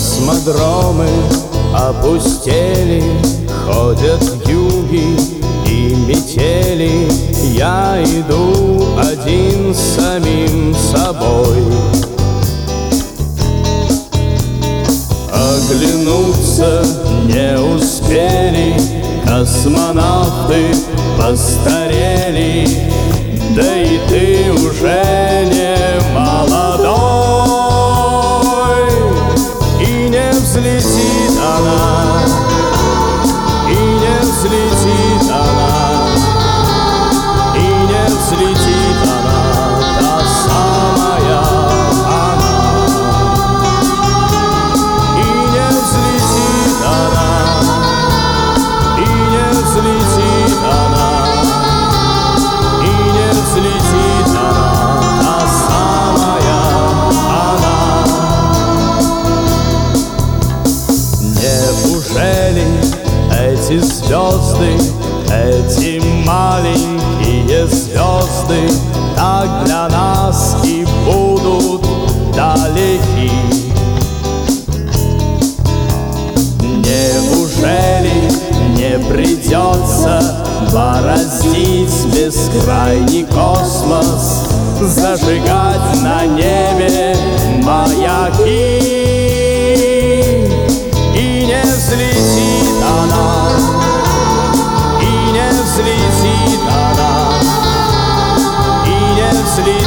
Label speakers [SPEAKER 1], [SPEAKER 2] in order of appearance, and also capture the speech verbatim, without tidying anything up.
[SPEAKER 1] Космодромы опустели, ходят юги и метели. Я иду один с самим собой. Оглянуться не успели, космонавты постарели. Да и ты уже не молодой, и не взлетит она, и не взлетит она, и не взлетит она, та самая она. И не взлетит она, и не взлетит она, и не взлетит она, та самая она. Неужели эти звезды, эти маленькие звезды так для нас и будут далеки? Неужели не придется бороздить бескрайний космос, зажигать на небе маяки? И не взлетит она, и не взлетит она, и не взлетит